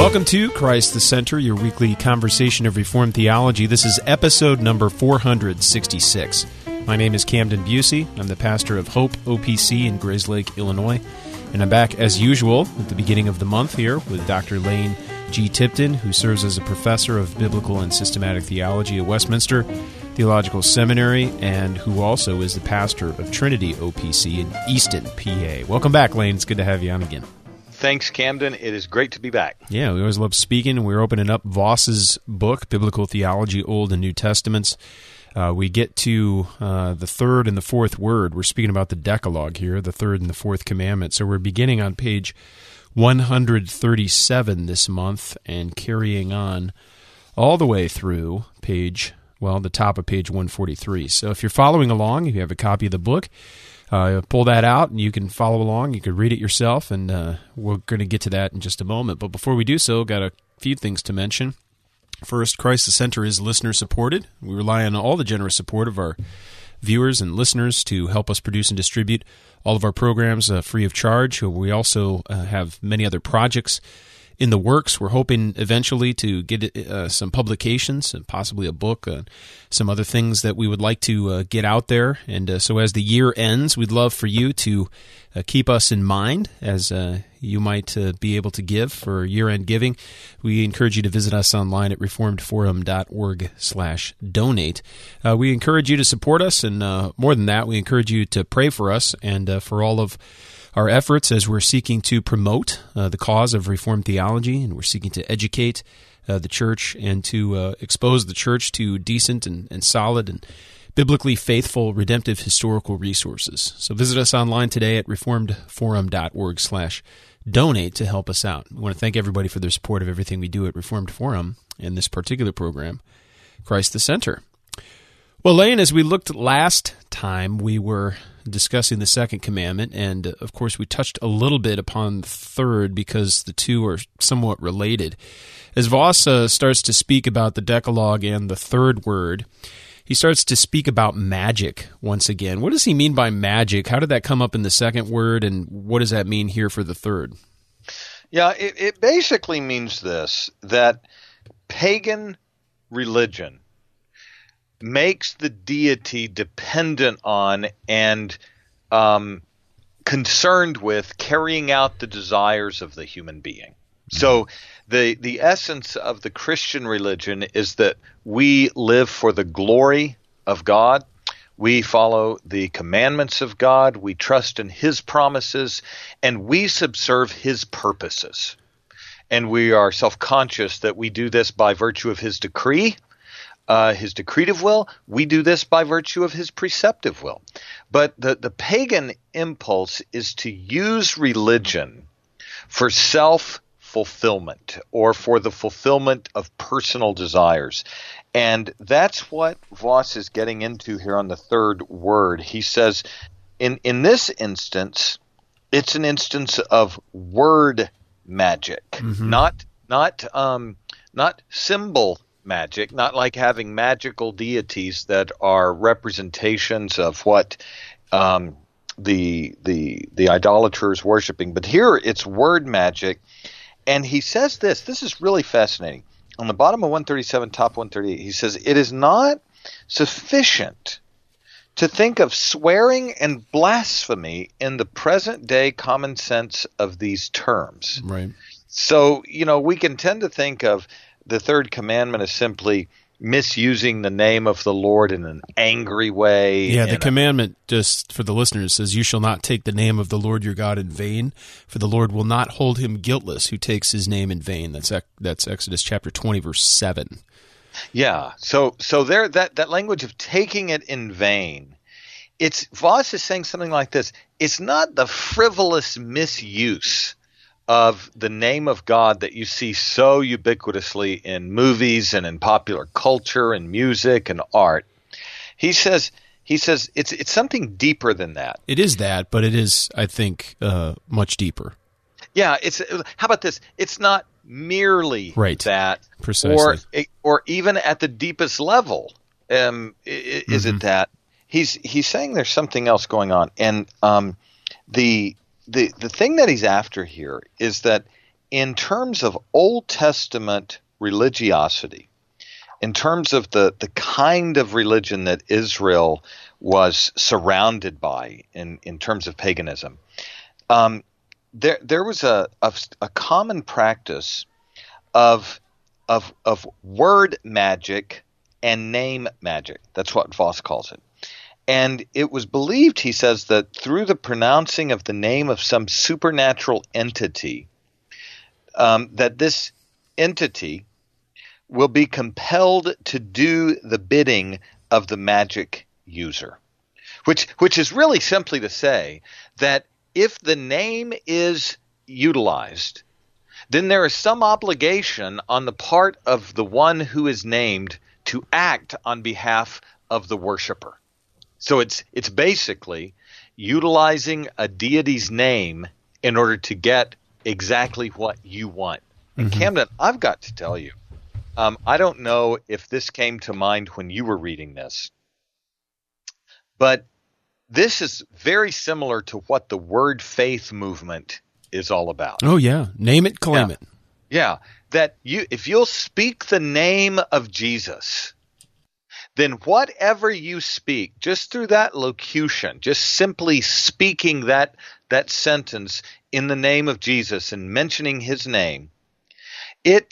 Welcome to Christ the Center, your weekly conversation of Reformed theology. This is episode number 466. My name is Camden Busey. I'm the pastor of Hope OPC in Grayslake, Illinois. And I'm back as usual at the beginning of the month here with Dr. Lane G. Tipton, who serves as a professor of biblical and systematic theology at Westminster Theological Seminary, and who also is the pastor of Trinity OPC in Easton, PA. Welcome back, Lane. It's good to have you on again. Thanks, Camden. It is great to be back. Yeah, we always love speaking. We're opening up Voss's book, Biblical Theology, Old and New Testaments. We get to the third and the fourth word. We're speaking about the Decalogue here, the third and the fourth commandment. So we're beginning on page 137 this month and carrying on all the way through the top of page 143. So if you're following along, if you have a copy of the book, pull that out and you can follow along. You can read it yourself, and we're going to get to that in just a moment. But before we do so, got a few things to mention. First, Christ the Center is listener-supported. We rely on all the generous support of our viewers and listeners to help us produce and distribute all of our programs free of charge. We also have many other projects in the works. We're hoping eventually to get some publications and possibly a book, some other things that we would like to get out there. And so as the year ends, we'd love for you to keep us in mind as you might be able to give for year-end giving. We encourage you to visit us online at reformedforum.org/donate. We encourage you to support us, and more than that, we encourage you to pray for us and for all of our efforts as we're seeking to promote the cause of Reformed theology, and we're seeking to educate the church and to expose the church to decent and solid and biblically faithful, redemptive historical resources. So visit us online today at reformedforum.org/donate to help us out. We want to thank everybody for their support of everything we do at Reformed Forum and this particular program, Christ the Center. Well, Lane, as we looked last time, we were discussing the second commandment, and of course we touched a little bit upon the third because the two are somewhat related. As Voss starts to speak about the Decalogue and the third word, he starts to speak about magic once again. What does he mean by magic? How did that come up in the second word, and what does that mean here for the third? Yeah, it basically means this, that pagan religion makes the deity dependent on and concerned with carrying out the desires of the human being. So the essence of the Christian religion is that we live for the glory of God. We follow the commandments of God. We trust in His promises, and we subserve His purposes. And we are self-conscious that we do this by virtue of His decree, His decretive will. We do this by virtue of His preceptive will. But the pagan impulse is to use religion for self-fulfillment or for the fulfillment of personal desires. And that's what Voss is getting into here on the third word. He says, in this instance, it's an instance of word magic, not symbol magic, not like having magical deities that are representations of what the idolater is worshiping. But here it's word magic. And he says this is really fascinating. On the bottom of 137, top 138, he says, it is not sufficient to think of swearing and blasphemy in the present day common sense of these terms. Right. So, we can tend to think of the third commandment as simply misusing the name of the Lord in an angry way. Yeah, the commandment, just for the listeners, says, you shall not take the name of the Lord your God in vain, for the Lord will not hold him guiltless who takes his name in vain. That's Exodus chapter 20, verse 7. Yeah, so there that language of taking it in vain, Voss is saying something like this. It's not the frivolous misuse of the name of God that you see so ubiquitously in movies and in popular culture and music and art. He says it's something deeper than that. It is that, but it is, I think, much deeper. Yeah, how about this? It's not merely that, precisely, or even at the deepest level. Is it that he's saying there's something else going on, and the thing that he's after here is that in terms of Old Testament religiosity, in terms of the kind of religion that Israel was surrounded by in terms of paganism, there was a common practice of word magic and name magic. That's what Voss calls it. And it was believed, he says, that through the pronouncing of the name of some supernatural entity, that this entity will be compelled to do the bidding of the magic user, which is really simply to say that if the name is utilized, then there is some obligation on the part of the one who is named to act on behalf of the worshiper. So it's basically utilizing a deity's name in order to get exactly what you want. And Camden, I've got to tell you, I don't know if this came to mind when you were reading this, but this is very similar to what the word faith movement is all about. Oh, yeah. Name it, claim it. Yeah. That if you'll speak the name of Jesus, then whatever you speak, just through that locution, just simply speaking that sentence in the name of Jesus and mentioning his name, it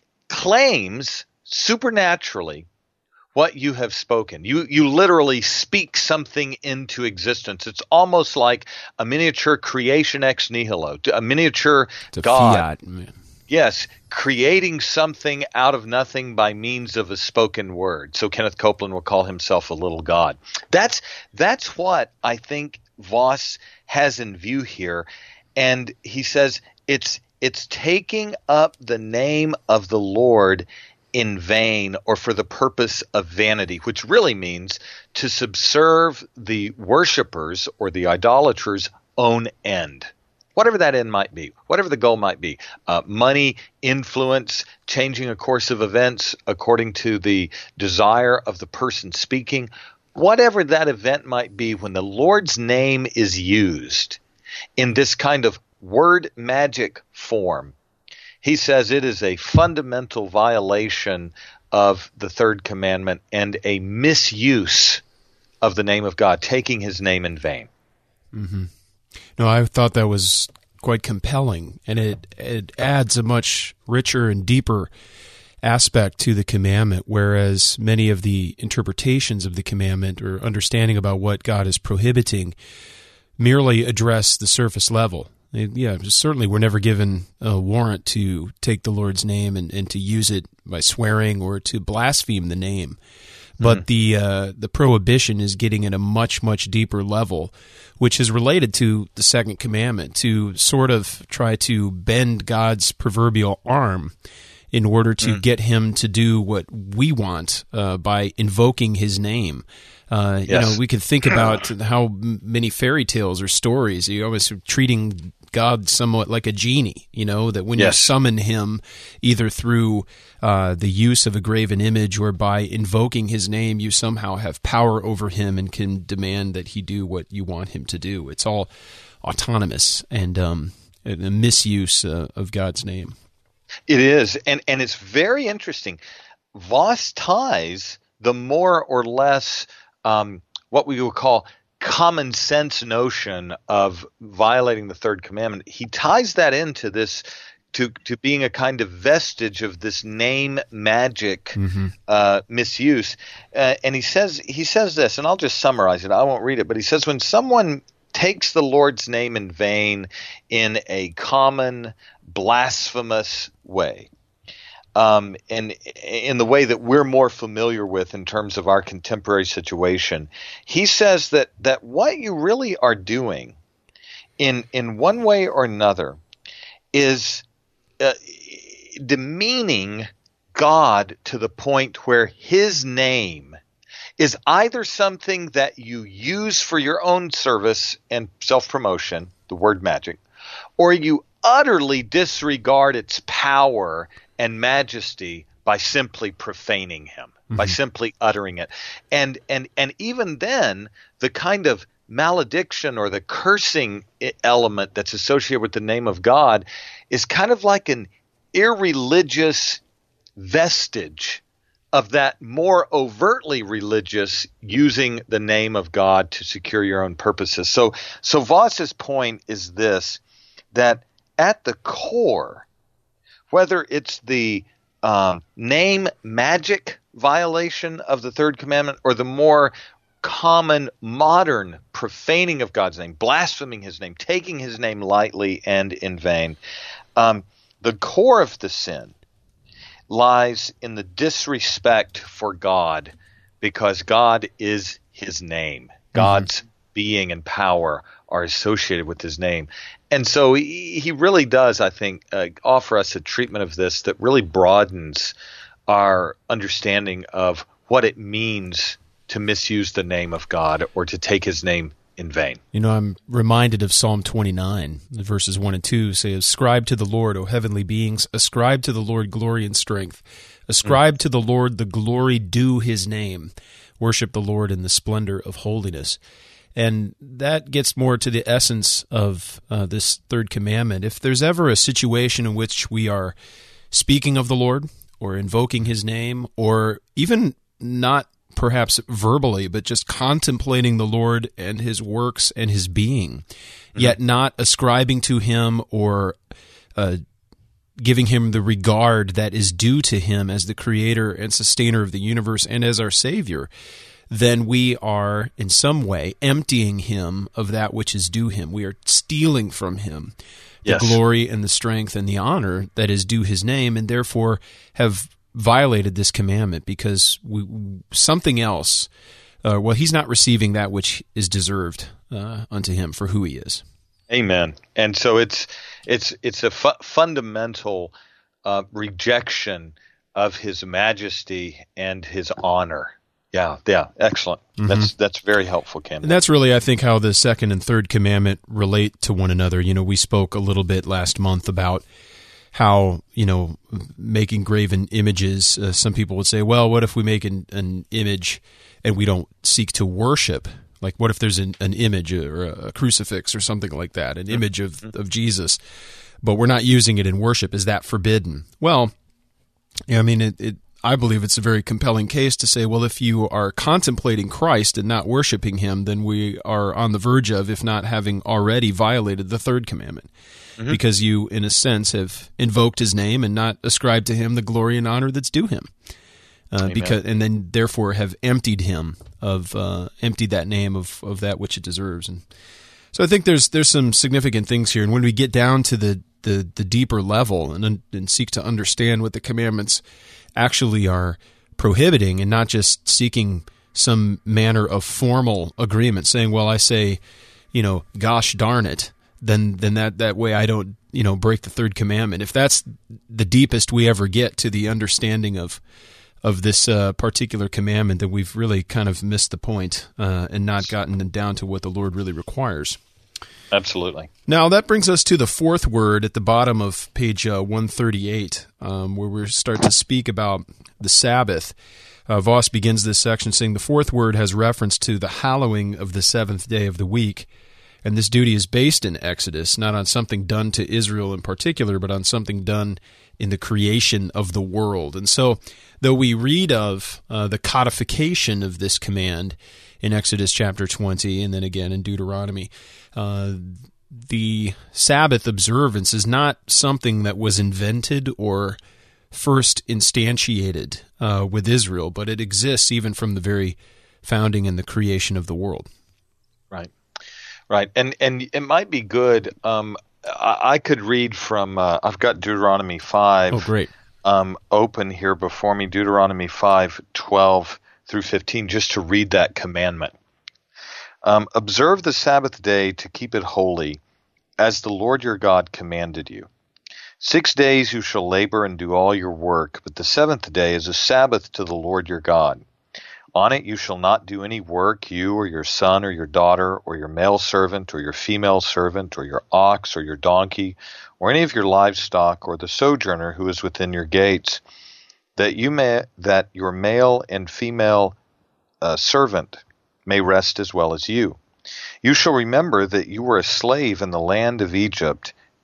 claims supernaturally what you have spoken. You literally speak something into existence. It's almost like a miniature creation ex nihilo, a miniature God. Fiat. Yes, creating something out of nothing by means of a spoken word. So Kenneth Copeland will call himself a little God. That's what I think Voss has in view here. And he says it's taking up the name of the Lord in vain or for the purpose of vanity, which really means to subserve the worshipper's or the idolater's own end. Whatever that end might be, whatever the goal might be, money, influence, changing a course of events according to the desire of the person speaking, whatever that event might be, when the Lord's name is used in this kind of word magic form, he says it is a fundamental violation of the third commandment and a misuse of the name of God, taking his name in vain. Mm-hmm. No, I thought that was quite compelling, and it adds a much richer and deeper aspect to the commandment, whereas many of the interpretations of the commandment or understanding about what God is prohibiting merely address the surface level. Yeah, certainly we're never given a warrant to take the Lord's name and to use it by swearing or to blaspheme the name. But the prohibition is getting at a much, much deeper level, which is related to the second commandment, to sort of try to bend God's proverbial arm in order to get him to do what we want by invoking his name. Yes. You know, we could think about how many fairy tales or stories, you almost treating God somewhat like a genie, you know, that when you summon him, either through the use of a graven image or by invoking his name, you somehow have power over him and can demand that he do what you want him to do. It's all autonomous and a misuse of God's name. It is, and it's very interesting. Voss ties the more or less what we would call common sense notion of violating the third commandment. He ties that into this to being a kind of vestige of this name magic misuse. And he says this, and I'll just summarize it. I won't read it, but he says when someone takes the Lord's name in vain in a common blasphemous way, and in the way that we're more familiar with in terms of our contemporary situation, he says that what you really are doing in one way or another is demeaning God to the point where his name is either something that you use for your own service and self-promotion, the word magic, or you utterly disregard its power and majesty by simply profaning him, by simply uttering it. And even then, the kind of malediction or the cursing element that's associated with the name of God is kind of like an irreligious vestige of that more overtly religious using the name of God to secure your own purposes. So Voss's point is this, that at the core, whether it's the name magic violation of the third commandment or the more common modern profaning of God's name, blaspheming his name, taking his name lightly and in vain, the core of the sin lies in the disrespect for God, because God is his name. God's being and power are associated with his name. And so he really does, I think, offer us a treatment of this that really broadens our understanding of what it means to misuse the name of God or to take his name in vain. You know, I'm reminded of Psalm 29, verses 1 and 2 say, "Ascribe to the Lord, O heavenly beings, ascribe to the Lord glory and strength. Ascribe to the Lord the glory due his name. Worship the Lord in the splendor of holiness." And that gets more to the essence of this third commandment. If there's ever a situation in which we are speaking of the Lord or invoking his name, or even not perhaps verbally, but just contemplating the Lord and his works and his being, yet not ascribing to him or giving him the regard that is due to him as the creator and sustainer of the universe and as our Savior, then we are in some way emptying him of that which is due him. We are stealing from him the glory and the strength and the honor that is due his name, and therefore have violated this commandment because something else, he's not receiving that which is deserved unto him for who he is. Amen. And so it's a fundamental rejection of his majesty and his honor. Yeah, excellent. That's very helpful, Cam. And that's really, I think, how the second and third commandment relate to one another. You know, we spoke a little bit last month about how, you know, making graven images, some people would say, well, what if we make an image and we don't seek to worship? Like, what if there's an image or a crucifix or something like that, an image of Jesus, but we're not using it in worship? Is that forbidden? Well, I mean, I believe it's a very compelling case to say, well, if you are contemplating Christ and not worshiping him, then we are on the verge of, if not having already violated the third commandment. Because you, in a sense, have invoked his name and not ascribed to him the glory and honor that's due him, and then therefore have emptied him emptied that name of that which it deserves. And so I think there's some significant things here. And when we get down to the deeper level and seek to understand what the commandments actually are prohibiting, and not just seeking some manner of formal agreement, saying, well, I say, you know, gosh darn it, then that way I don't, you know, break the third commandment. If that's the deepest we ever get to the understanding of this particular commandment, then we've really kind of missed the point and not gotten down to what the Lord really requires. Absolutely. Now, that brings us to the fourth word at the bottom of page 138, where we start to speak about the Sabbath. Voss begins this section saying the fourth word has reference to the hallowing of the seventh day of the week. And this duty is based in Exodus, not on something done to Israel in particular, but on something done in the creation of the world. And so, though we read of the codification of this command in Exodus chapter 20 and then again in Deuteronomy, the Sabbath observance is not something that was invented or first instantiated with Israel, but it exists even from the very founding and the creation of the world. Right, and it might be good. I could read from. I've got Deuteronomy 5. Oh, great. Open here before me, Deuteronomy 5:12 through 15, just to read that commandment. Observe the Sabbath day to keep it holy, as the Lord your God commanded you. 6 days you shall labor and do all your work, but the seventh day is a Sabbath to the Lord your God. On it you shall not do any work, you or your son or your daughter or your male servant or your female servant or your ox or your donkey or any of your livestock or the sojourner who is within your gates, that your male and female servant may rest as well as you. You shall remember that you were a slave in the land of Egypt,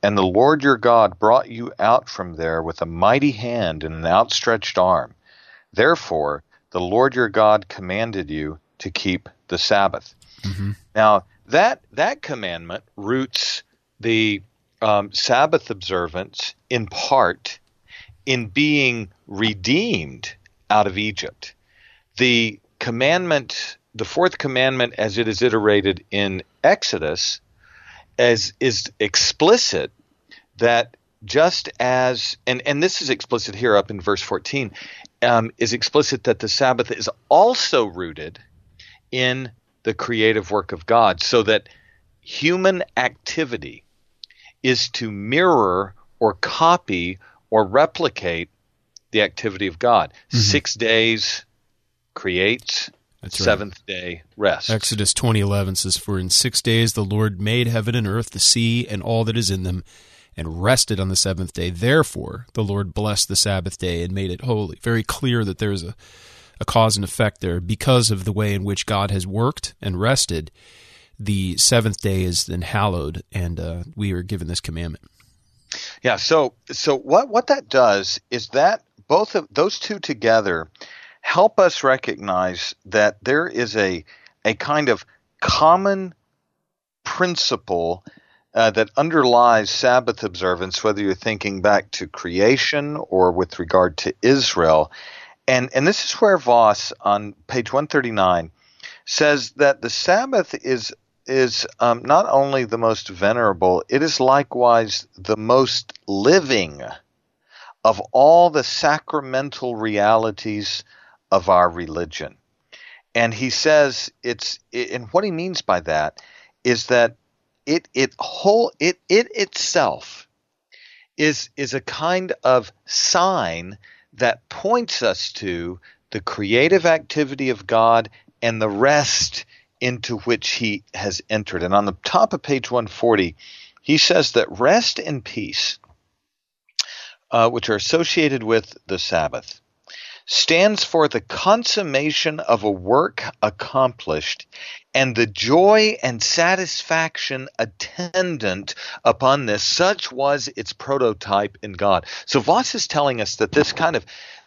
And the Lord your God brought you out from there with a mighty hand and an outstretched arm. Therefore, the Lord your God commanded you to keep the Sabbath. Mm-hmm. Now, that commandment roots the Sabbath observance in part in being redeemed out of Egypt. The commandment, the fourth commandment as it is iterated in Exodus, is explicit that just as, and this is explicit here up in verse 14, is explicit that the Sabbath is also rooted in the creative work of God, so that human activity is to mirror or copy or replicate the activity of God. Mm-hmm. 6 days creates, That's seventh right. day rest. Exodus 20:11 says, "For in 6 days the Lord made heaven and earth, the sea, and all that is in them, and rested on the seventh day. Therefore the Lord blessed the Sabbath day and made it holy." Very clear that there's a cause and effect there. Because of the way in which God has worked and rested, the seventh day is then hallowed, and we are given this commandment. Yeah, so what that does is that both of those two together help us recognize that there is a kind of common principle that underlies Sabbath observance, whether you're thinking back to creation or with regard to Israel. And this is where Voss on page 139 says that the Sabbath is not only the most venerable, it is likewise the most living of all the sacramental realities of our religion. And he says and what he means by that is that it itself is a kind of sign that points us to the creative activity of God and the rest into which he has entered. And on the top of page 140, he says that rest and peace, which are associated with the Sabbath, stands for the consummation of a work accomplished and the joy and satisfaction attendant upon this. Such was its prototype in God. So Voss is telling us that this kind of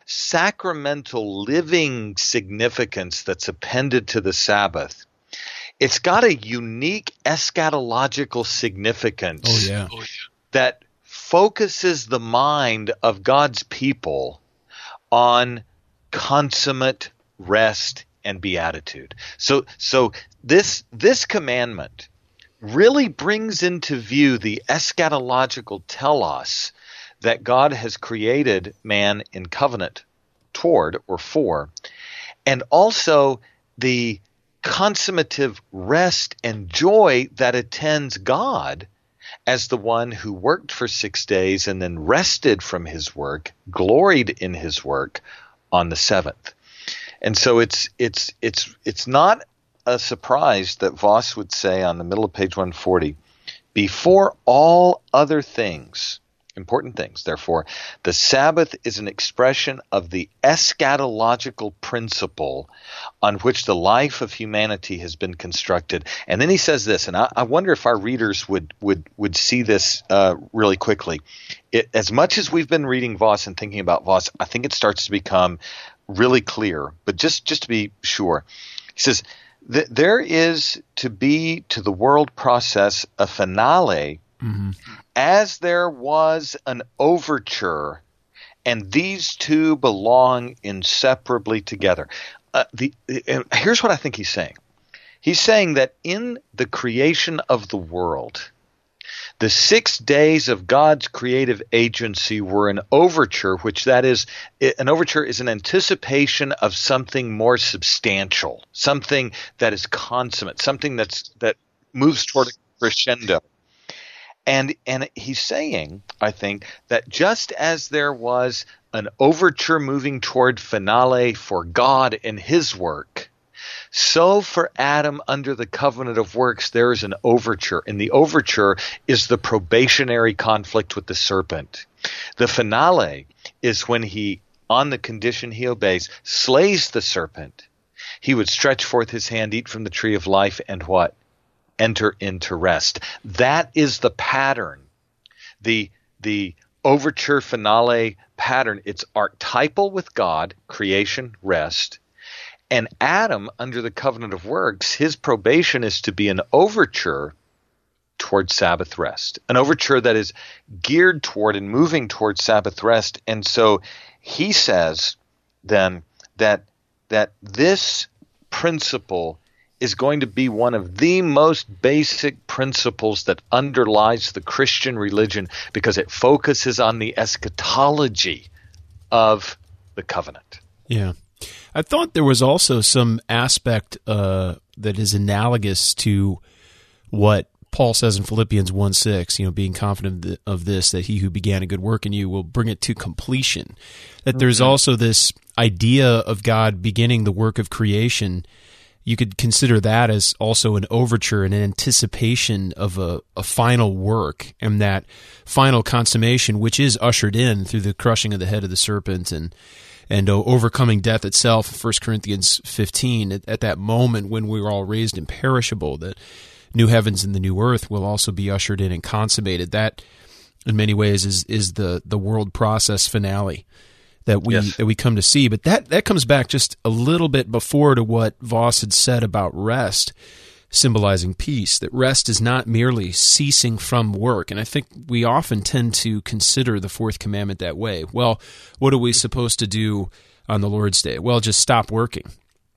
sacramental living significance that's appended to the Sabbath, it's got a unique eschatological significance that focuses the mind of God's people on consummate rest and beatitude. So this commandment really brings into view the eschatological telos that God has created man in covenant toward or for, and also the consummative rest and joy that attends God as the one who worked for 6 days and then rested from his work, gloried in his work on the seventh. And so it's not a surprise that Voss would say on the middle of page 140, before all other things, important things, therefore, the Sabbath is an expression of the eschatological principle on which the life of humanity has been constructed. And then he says this, and I wonder if our readers would see this really quickly. As much as we've been reading Voss and thinking about Voss, I think it starts to become really clear. But just to be sure, he says, there is to be to the world process a finale, as there was an overture, and these two belong inseparably together. Here's what I think he's saying. He's saying that in the creation of the world, the 6 days of God's creative agency were an overture, which that is, an overture is an anticipation of something more substantial, something that is consummate, something that moves toward a crescendo. And he's saying, I think, that just as there was an overture moving toward finale for God and his work, so for Adam under the covenant of works, there is an overture. And the overture is the probationary conflict with the serpent. The finale is when he, on the condition he obeys, slays the serpent. He would stretch forth his hand, eat from the tree of life, and what? Enter into rest. That is the pattern the overture finale pattern. It's archetypal with God, creation, rest. And Adam, under the covenant of works, his probation is to be an overture towards Sabbath rest, an overture that is geared toward and moving towards Sabbath rest. And so he says then that this principle is going to be one of the most basic principles that underlies the Christian religion, because it focuses on the eschatology of the covenant. Yeah. I thought there was also some aspect that is analogous to what Paul says in Philippians 1:6, being confident of this, that he who began a good work in you will bring it to completion. That there's also this idea of God beginning the work of creation. You could consider that as also an overture, an anticipation of a final work, and that final consummation, which is ushered in through the crushing of the head of the serpent and overcoming death itself, 1 Corinthians 15, at that moment when we were all raised imperishable, that new heavens and the new earth will also be ushered in and consummated. That, in many ways, is the world process finale that we come to see. But that comes back just a little bit before to what Voss had said about rest, symbolizing peace, that rest is not merely ceasing from work. And I think we often tend to consider the fourth commandment that way. Well, what are we supposed to do on the Lord's Day? Well, just stop working.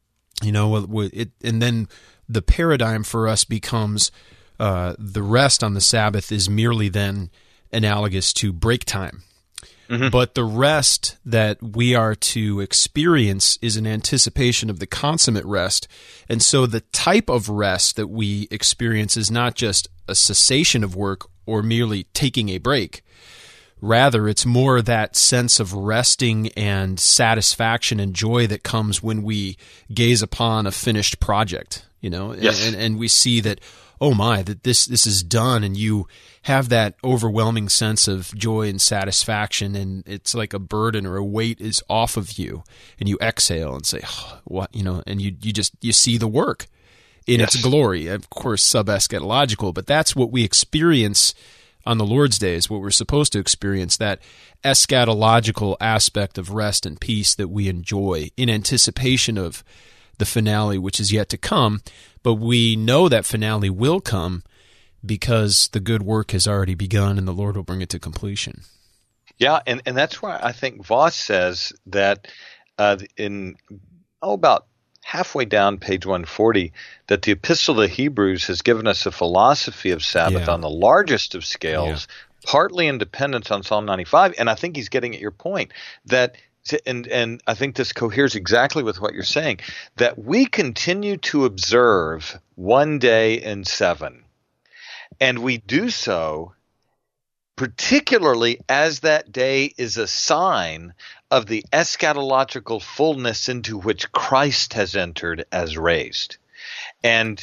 And then the paradigm for us becomes the rest on the Sabbath is merely then analogous to break time. Mm-hmm. But the rest that we are to experience is an anticipation of the consummate rest. And so the type of rest that we experience is not just a cessation of work or merely taking a break. Rather, it's more that sense of resting and satisfaction and joy that comes when we gaze upon a finished project, Yes. and we see that, oh my, that this is done, and you have that overwhelming sense of joy and satisfaction, and it's like a burden or a weight is off of you, and you exhale and say, oh, what, and you see the work in its glory. Of course, sub-eschatological, but that's what we experience on the Lord's Day, is what we're supposed to experience, that eschatological aspect of rest and peace that we enjoy in anticipation of the finale, which is yet to come. But we know that finale will come because the good work has already begun and the Lord will bring it to completion. Yeah, and that's why I think Voss says that about halfway down page 140, that the Epistle to the Hebrews has given us a philosophy of Sabbath on the largest of scales, partly in dependence on Psalm 95. And I think he's getting at your point that, and I think this coheres exactly with what you're saying, that we continue to observe one day in seven. And we do so particularly as that day is a sign of the eschatological fullness into which Christ has entered as raised. And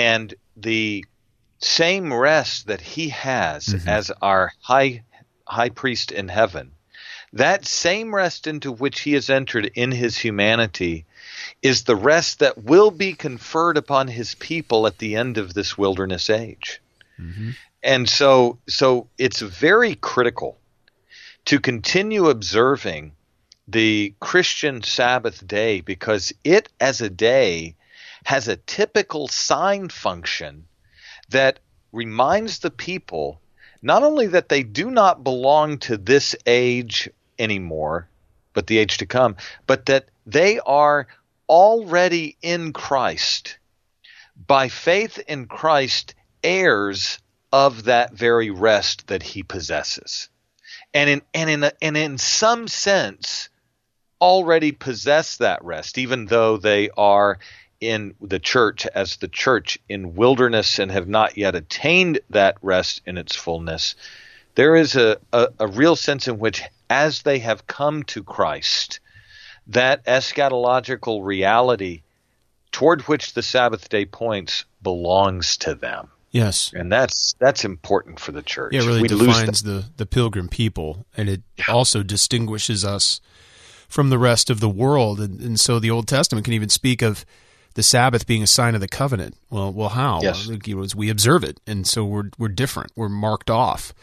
the same rest that he has as our high priest in heaven, that same rest into which he has entered in his humanity is the rest that will be conferred upon his people at the end of this wilderness age. Mm-hmm. And so it's very critical to continue observing the Christian Sabbath day, because it as a day has a typical sign function that reminds the people not only that they do not belong to this age anymore, but the age to come, but that they are already in Christ, by faith in Christ, heirs of that very rest that he possesses, and in some sense already possess that rest, even though they are in the church as the church in wilderness and have not yet attained that rest in its fullness. There is a real sense in which, as they have come to Christ, that eschatological reality toward which the Sabbath day points belongs to them. Yes. And that's important for the church. Yeah, it really defines the pilgrim people, and it also distinguishes us from the rest of the world. And so the Old Testament can even speak of the Sabbath being a sign of the covenant. Well, how? Yes. We observe it, and so we're different. We're marked off.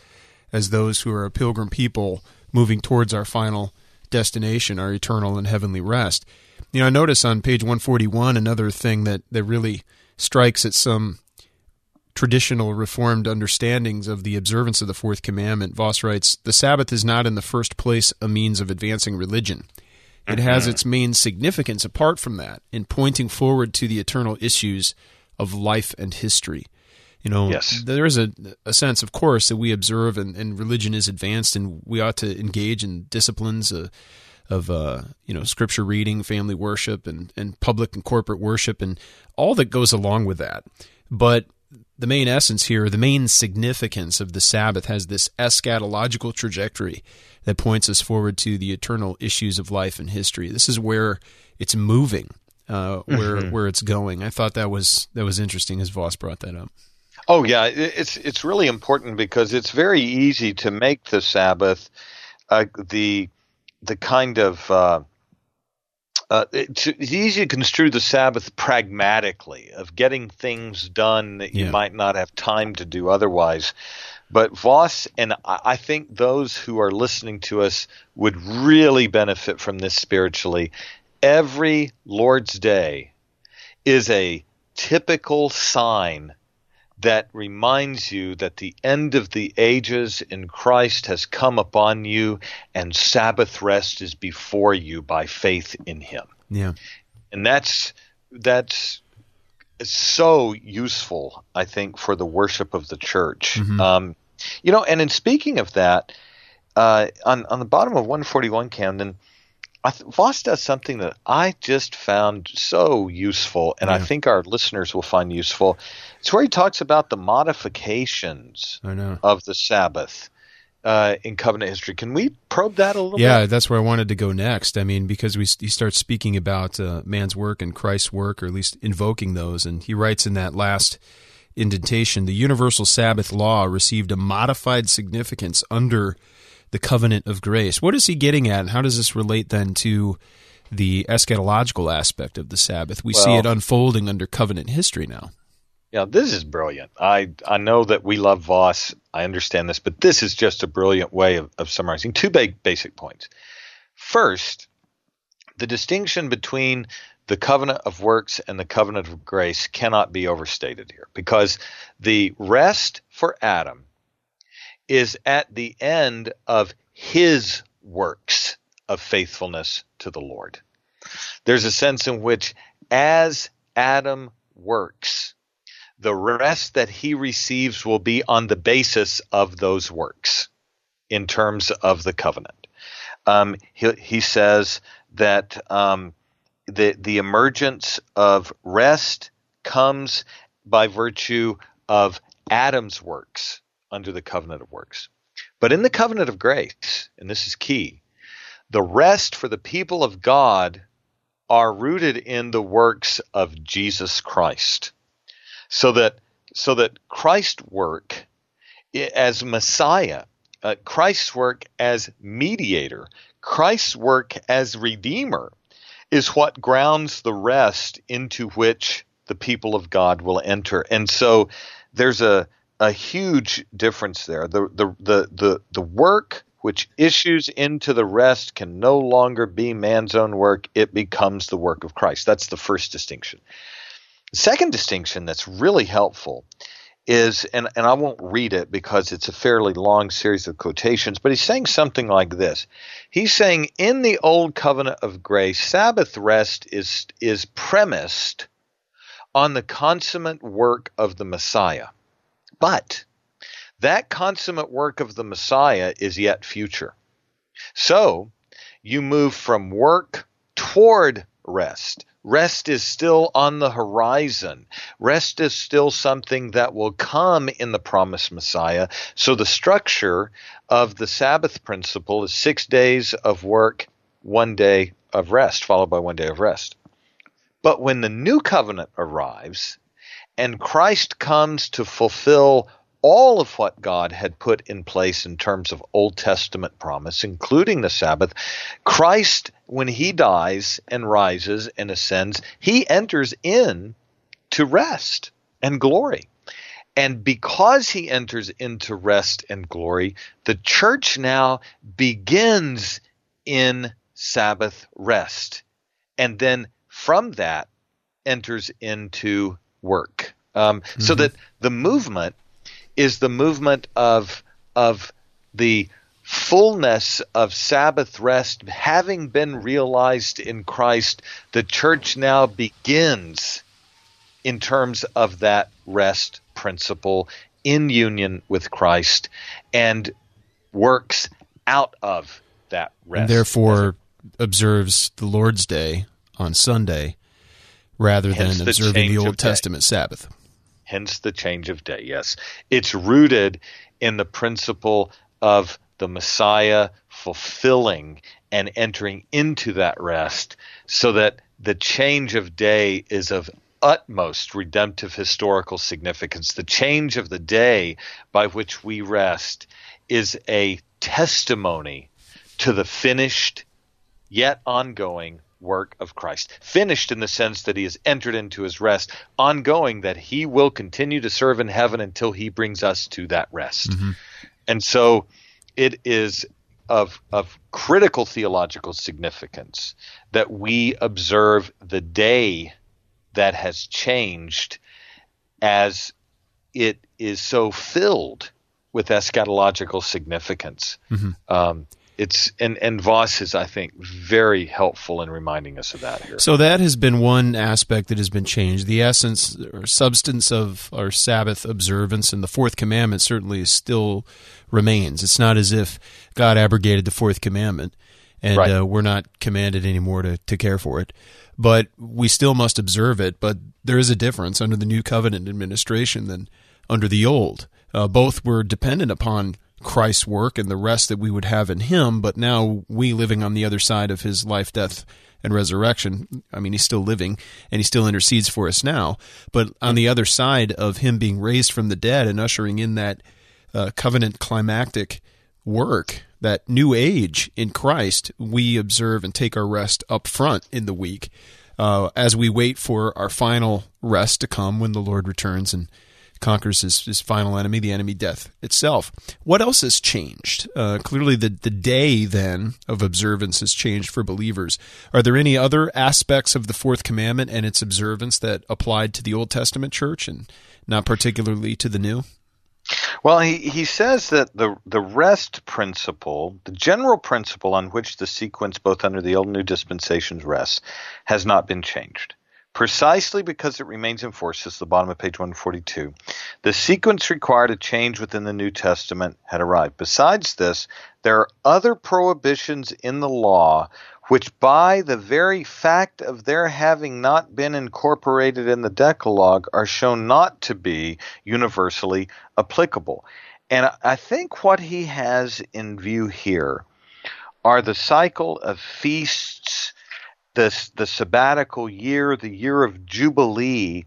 as those who are a pilgrim people moving towards our final destination, our eternal and heavenly rest. I notice on page 141 another thing that really strikes at some traditional Reformed understandings of the observance of the fourth commandment. Voss writes, "The Sabbath is not in the first place a means of advancing religion. It has its main significance apart from that in pointing forward to the eternal issues of life and history." Yes. There is a sense, of course, that we observe and religion is advanced, and we ought to engage in disciplines of scripture reading, family worship, and public and corporate worship, and all that goes along with that. But the main essence here, the main significance of the Sabbath has this eschatological trajectory that points us forward to the eternal issues of life and history. This is where it's moving, where it's going. I thought that was interesting as Voss brought that up. Oh yeah, it's really important because it's very easy to make the Sabbath the kind of it's easy to construe the Sabbath pragmatically, of getting things done that you might not have time to do otherwise. But Voss, and I think those who are listening to us would really benefit from this spiritually. Every Lord's Day is a typical sign that reminds you that the end of the ages in Christ has come upon you, and Sabbath rest is before you by faith in Him. Yeah, and that's so useful, I think, for the worship of the church. And in speaking of that, on the bottom of 141, Camden, Voss does something that I just found so useful, and I think our listeners will find useful. It's where he talks about the modifications of the Sabbath in covenant history. Can we probe that a little bit? Yeah, that's where I wanted to go next. I mean, because he starts speaking about man's work and Christ's work, or at least invoking those, and he writes in that last indentation, the universal Sabbath law received a modified significance under the covenant of grace. What is he getting at, and how does this relate then to the eschatological aspect of the Sabbath? We see it unfolding under covenant history now. Yeah, this is brilliant. I know that we love Voss. I understand this, but this is just a brilliant way of summarizing two basic points. First, the distinction between the covenant of works and the covenant of grace cannot be overstated here, because the rest for Adam is at the end of his works of faithfulness to the Lord. There's a sense in which as Adam works, the rest that he receives will be on the basis of those works in terms of the covenant. He says that the emergence of rest comes by virtue of Adam's works under the covenant of works. But in the covenant of grace, and this is key, the rest for the people of God are rooted in the works of Jesus Christ. So that Christ's work as Messiah, Christ's work as mediator, Christ's work as Redeemer is what grounds the rest into which the people of God will enter. And so there's a huge difference there. The work which issues into the rest can no longer be man's own work. It becomes the work of Christ. That's the first distinction. The second distinction that's really helpful is, and I won't read it because it's a fairly long series of quotations, but he's saying something like this. He's saying in the old covenant of grace, Sabbath rest is premised on the consummate work of the Messiah. But that consummate work of the Messiah is yet future. So you move from work toward rest. Rest is still on the horizon. Rest is still something that will come in the promised Messiah. So the structure of the Sabbath principle is 6 days of work, 1 day of rest, followed by 1 day of rest. But when the new covenant arrives and Christ comes to fulfill all of what God had put in place in terms of Old Testament promise, including the Sabbath, Christ, when he dies and rises and ascends, he enters in to rest and glory. And because he enters into rest and glory, the church now begins in Sabbath rest. And then from that enters into work. So that the movement is the movement of the fullness of Sabbath rest having been realized in Christ. The church now begins in terms of that rest principle in union with Christ and works out of that rest. And therefore observes the Lord's Day on Sunday rather than observing the Old Testament Sabbath. Hence the change of day, yes. It's rooted in the principle of the Messiah fulfilling and entering into that rest, so that the change of day is of utmost redemptive historical significance. The change of the day by which we rest is a testimony to the finished yet ongoing work of Christ. Finished in the sense that he has entered into his rest, ongoing that he will continue to serve in heaven until he brings us to that rest. And so it is of critical theological significance that we observe the day that has changed, as it is so filled with eschatological significance. And Voss is, I think, very helpful in reminding us of that here. So that has been one aspect that has been changed. The essence or substance of our Sabbath observance and the fourth commandment certainly still remains. It's not as if God abrogated the fourth commandment and we're not commanded anymore to care for it. But we still must observe it. But there is a difference under the New Covenant administration than under the Old. Both were dependent upon Christ's work and the rest that we would have in him, but now we living on the other side of his life, death, and resurrection. I mean, he's still living and he still intercedes for us now, but on the other side of him being raised from the dead and ushering in that covenant climactic work, that new age in Christ, we observe and take our rest up front in the week as we wait for our final rest to come when the Lord returns and conquers his final enemy, the enemy death itself. What else has changed? Clearly the day then of observance has changed for believers. Are there any other aspects of the fourth commandment and its observance that applied to the Old Testament church and not particularly to the New? Well, he says that the rest principle, the general principle on which the sequence both under the Old and New dispensations rests, has not been changed. Precisely because it remains in force, this is the bottom of page 142, the sequence required a change within the New Testament had arrived. Besides this, there are other prohibitions in the law which by the very fact of their having not been incorporated in the Decalogue are shown not to be universally applicable. And I think what he has in view here are the cycle of feasts, the sabbatical year, the year of Jubilee,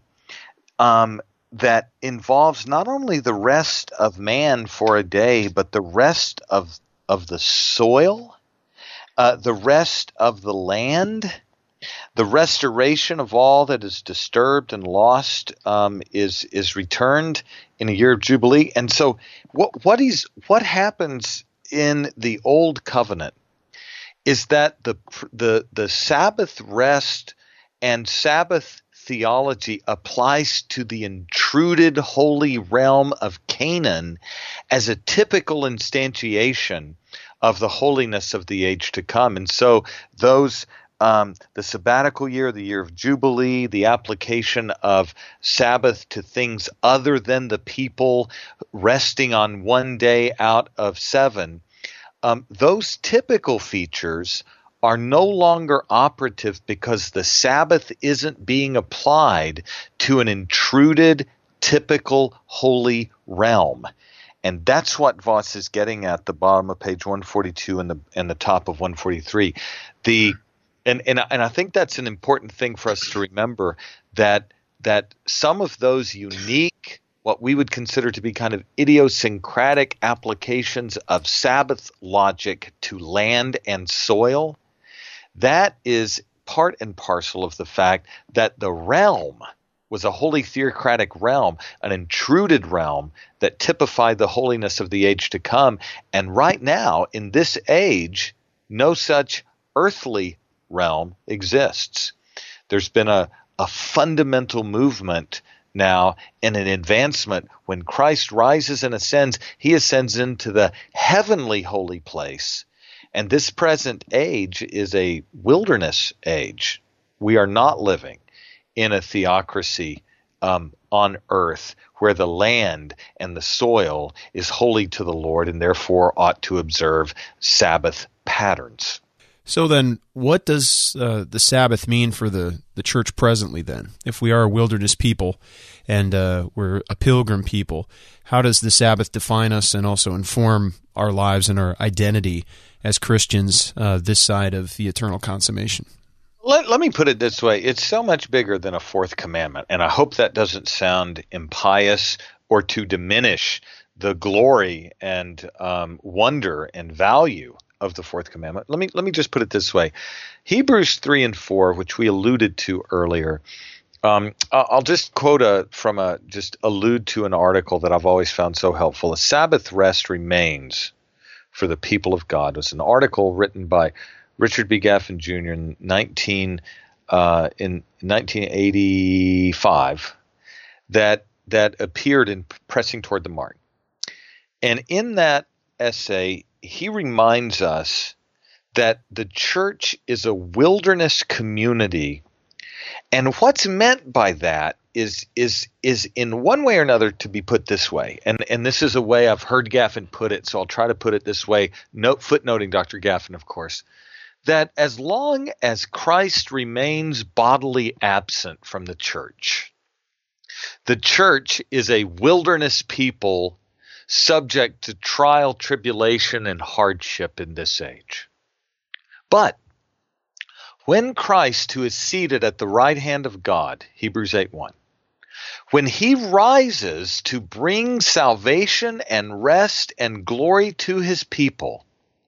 that involves not only the rest of man for a day, but the rest of the soil, the rest of the land, the restoration of all that is disturbed and lost is returned in a year of Jubilee. And so what happens in the Old Covenant is that the Sabbath rest and Sabbath theology applies to the intruded holy realm of Canaan as a typical instantiation of the holiness of the age to come. And so those the sabbatical year, the year of Jubilee, the application of Sabbath to things other than the people resting on one day out of seven, those typical features are no longer operative because the Sabbath isn't being applied to an intruded, typical holy realm. And that's what Voss is getting at the bottom of page 142 and the top of 143. And I think that's an important thing for us to remember, that some of those unique, what we would consider to be kind of idiosyncratic applications of Sabbath logic to land and soil, that is part and parcel of the fact that the realm was a holy theocratic realm, an intruded realm that typified the holiness of the age to come. And right now, in this age, no such earthly realm exists. There's been a fundamental movement now and an advancement. When Christ rises and ascends, he ascends into the heavenly holy place. And this present age is a wilderness age. We are not living in a theocracy on earth where the land and the soil is holy to the Lord and therefore ought to observe Sabbath patterns. So then, what does the Sabbath mean for the church presently then? If we are a wilderness people and we're a pilgrim people, how does the Sabbath define us and also inform our lives and our identity as Christians this side of the eternal consummation? Let me put it this way. It's so much bigger than a fourth commandment, and I hope that doesn't sound impious or to diminish the glory and wonder and value of the fourth commandment. Let me just put it this way. Hebrews 3 and 4, which we alluded to earlier, I'll just quote just allude to an article that I've always found so helpful. A Sabbath rest remains for the people of God. It was an article written by Richard B. Gaffin Jr. in 1985 that appeared in Pressing Toward the Mark. And in that essay, he reminds us that the church is a wilderness community. And what's meant by that is in one way or another to be put this way. And this is a way I've heard Gaffin put it, so I'll try to put it this way, footnoting Dr. Gaffin, of course, that as long as Christ remains bodily absent from the church is a wilderness people subject to trial, tribulation, and hardship in this age. But when Christ, who is seated at the right hand of God, Hebrews 8:1, when he rises to bring salvation and rest and glory to his people,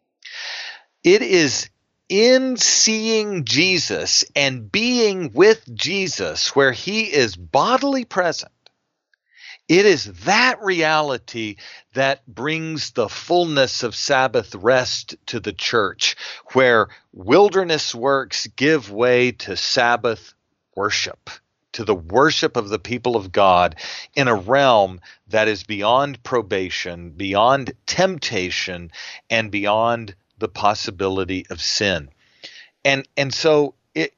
it is in seeing Jesus and being with Jesus where he is bodily present. It is that reality that brings the fullness of Sabbath rest to the church, where wilderness works give way to Sabbath worship, to the worship of the people of God in a realm that is beyond probation, beyond temptation, and beyond the possibility of sin. And so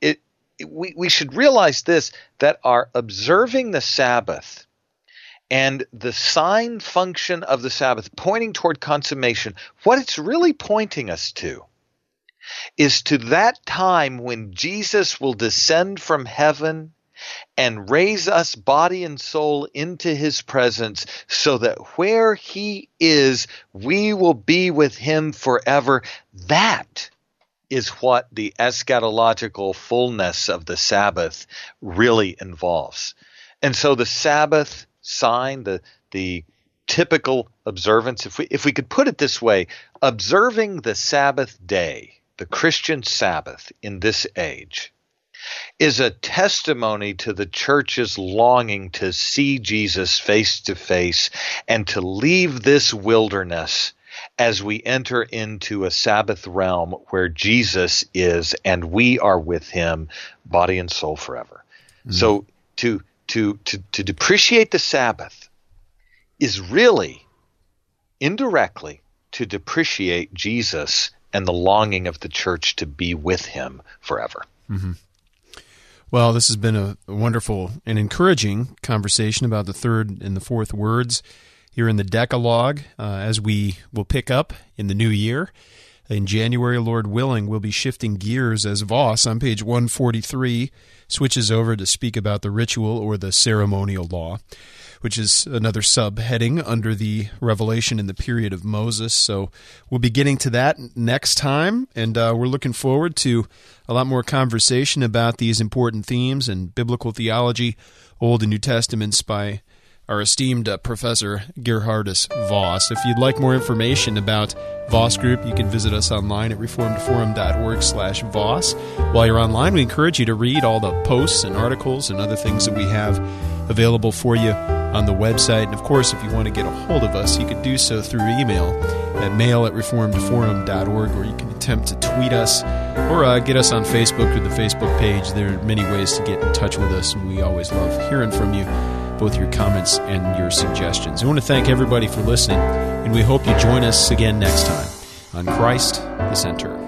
we should realize this, that our observing the Sabbath and the sign function of the Sabbath pointing toward consummation, what it's really pointing us to is to that time when Jesus will descend from heaven and raise us body and soul into his presence, so that where he is, we will be with him forever. That is what the eschatological fullness of the Sabbath really involves. And so the Sabbath sign, the typical observance, if we could put it this way, observing the Sabbath day, the Christian Sabbath in this age, is a testimony to the church's longing to see Jesus face to face and to leave this wilderness as we enter into a Sabbath realm where Jesus is and we are with him, body and soul forever. Mm-hmm. So to depreciate the Sabbath is really indirectly to depreciate Jesus and the longing of the church to be with him forever. Mm-hmm. Well, this has been a wonderful and encouraging conversation about the third and the fourth words here in the Decalogue, as we will pick up in the new year. In January, Lord willing, we'll be shifting gears as Voss on page 143 switches over to speak about the ritual or the ceremonial law, which is another subheading under the revelation in the period of Moses. So we'll be getting to that next time, and we're looking forward to a lot more conversation about these important themes and biblical theology, Old and New Testaments, by our esteemed Professor Gerhardus Voss. If you'd like more information about Voss Group, you can visit us online at reformedforum.org/Voss. While you're online, we encourage you to read all the posts and articles and other things that we have available for you on the website. And of course, if you want to get a hold of us, you can do so through email at mail@reformedforum.org, or you can attempt to tweet us or get us on Facebook through the Facebook page. There are many ways to get in touch with us, and we always love hearing from you, both your comments and your suggestions. I want to thank everybody for listening, and we hope you join us again next time on Christ the Center.